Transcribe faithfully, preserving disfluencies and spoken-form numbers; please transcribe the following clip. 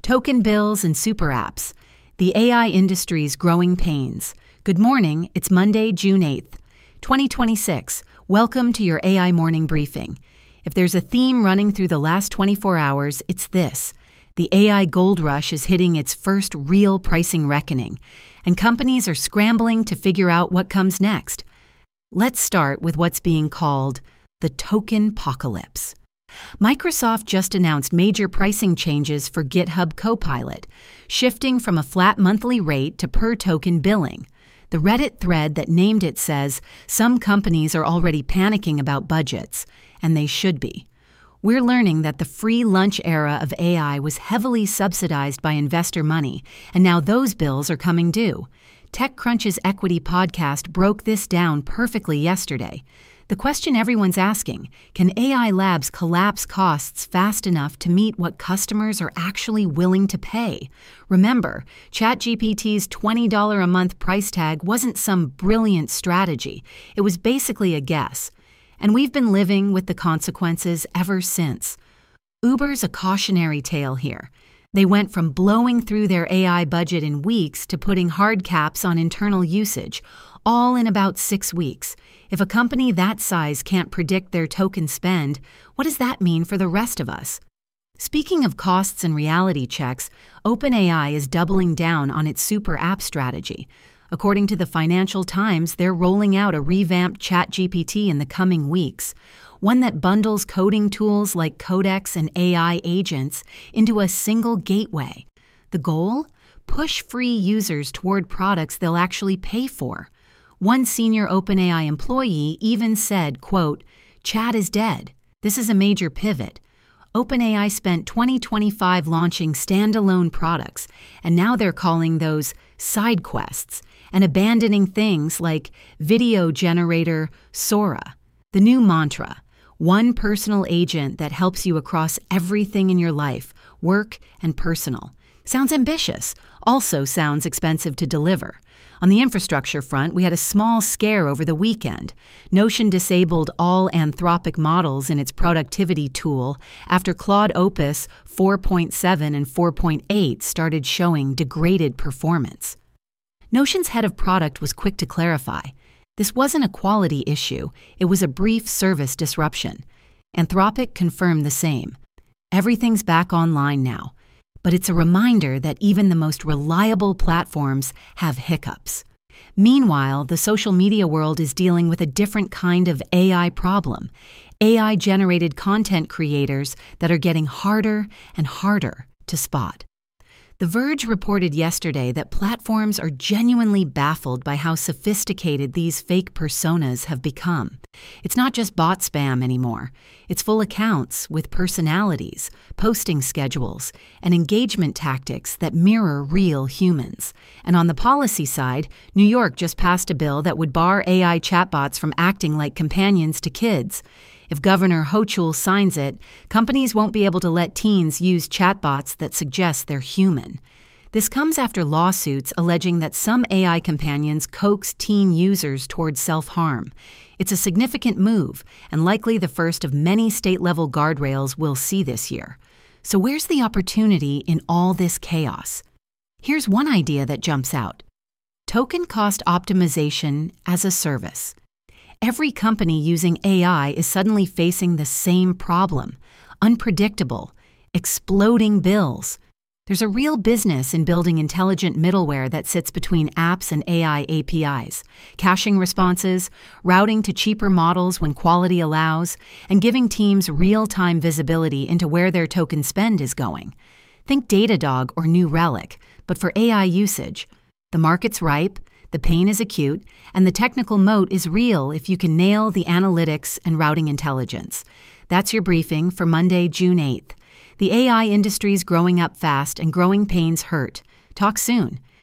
Token bills and super apps. The A I industry's growing pains. Good morning, it's Monday, June eighth, twenty twenty-six. Welcome to your A I Morning Briefing. If there's a theme running through the last twenty-four hours, it's this. The A I gold rush is hitting its first real pricing reckoning, and companies are scrambling to figure out what comes next. Let's start with what's being called the token apocalypse. Microsoft just announced major pricing changes for GitHub Copilot, shifting from a flat monthly rate to per-token billing. The Reddit thread that named it says some companies are already panicking about budgets, and they should be. We're learning that the free lunch era of A I was heavily subsidized by investor money, and now those bills are coming due. TechCrunch's Equity podcast broke this down perfectly yesterday. The question everyone's asking, can A I labs collapse costs fast enough to meet what customers are actually willing to pay? Remember, ChatGPT's twenty dollars a month price tag wasn't some brilliant strategy. It was basically a guess. And we've been living with the consequences ever since. Uber's a cautionary tale here. They went from blowing through their A I budget in weeks to putting hard caps on internal usage, all in about six weeks. If a company that size can't predict their token spend, what does that mean for the rest of us? Speaking of costs and reality checks, OpenAI is doubling down on its super app strategy. According to the Financial Times, they're rolling out a revamped ChatGPT in the coming weeks, one that bundles coding tools like Codex and A I agents into a single gateway. The goal? Push free users toward products they'll actually pay for. One senior OpenAI employee even said, quote, "Chat is dead. This is a major pivot. OpenAI spent twenty twenty-five launching standalone products, and now they're calling those side quests and abandoning things like video generator Sora. The new mantra, one personal agent that helps you across everything in your life, work and personal. Sounds ambitious, also sounds expensive to deliver. On the infrastructure front, we had a small scare over the weekend. Notion disabled all Anthropic models in its productivity tool after Claude Opus four point seven and four point eight started showing degraded performance. Notion's head of product was quick to clarify. This wasn't a quality issue, it was a brief service disruption. Anthropic confirmed the same. Everything's back online now. But it's a reminder that even the most reliable platforms have hiccups. Meanwhile, the social media world is dealing with a different kind of A I problem. A I-generated content creators that are getting harder and harder to spot. The Verge reported yesterday that platforms are genuinely baffled by how sophisticated these fake personas have become. It's not just bot spam anymore. It's full accounts with personalities, posting schedules, and engagement tactics that mirror real humans. And on the policy side, New York just passed a bill that would bar A I chatbots from acting like companions to kids. If Governor Hochul signs it, companies won't be able to let teens use chatbots that suggest they're human. This comes after lawsuits alleging that some A I companions coax teen users towards self-harm. It's a significant move, and likely the first of many state-level guardrails we'll see this year. So where's the opportunity in all this chaos? Here's one idea that jumps out. Token cost optimization as a service. Every company using A I is suddenly facing the same problem: unpredictable, exploding bills. There's a real business in building intelligent middleware that sits between apps and A I A P Is, caching responses, routing to cheaper models when quality allows, and giving teams real-time visibility into where their token spend is going. Think Datadog or New Relic, but for A I usage. The market's ripe, the pain is acute, and the technical moat is real if you can nail the analytics and routing intelligence. That's your briefing for Monday, June eighth. The A I industry's growing up fast and growing pains hurt. Talk soon.